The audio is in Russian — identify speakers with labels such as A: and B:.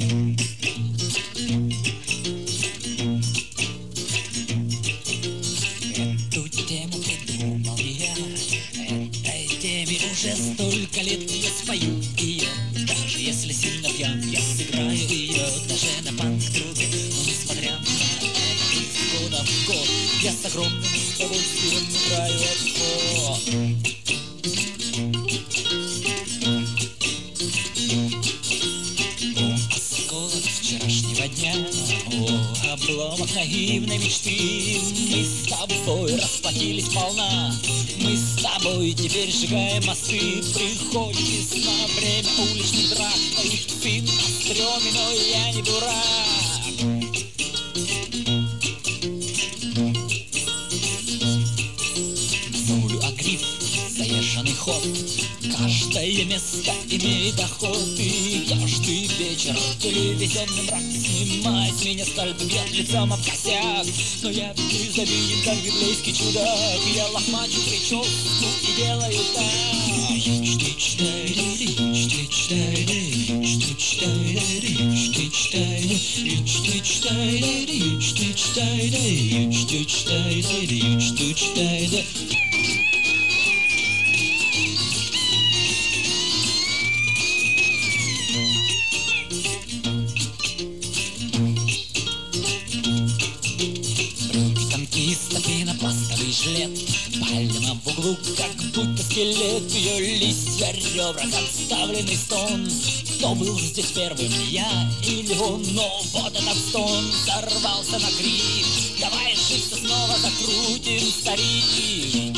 A: Эту тему придумал я, этой теме уже столько лет я спою ее. Даже если сильно пьян, я сыграю ее. Даже на панк-трубе, но несмотря на это, из года в год я с огромным удовольствием играю отход. Осколок вчерашнего дня, о, обломок наивной мечты. Мы с тобой расплатились сполна, мы с тобой теперь сжигаем мосты. Приходит весна, время уличных драк, моих спин на стреме, но я не дурак. Нулю агриф, заезженный ход, каждое место имеет доход. И каждый вечер телевизионный мрак снимает с меня скальп, бьет лицом об косяк. Но я безобиден, как библейский чудак, я лохмачу прическу и делаю так. Танкиста пенопластовый жилет, пальма в углу, как будто скелет. Ее листья, ребра, как вставленный стон. Кто был здесь первым, я или он? Но вот этот стон сорвался на крик. Давай житься снова закрутим, старик.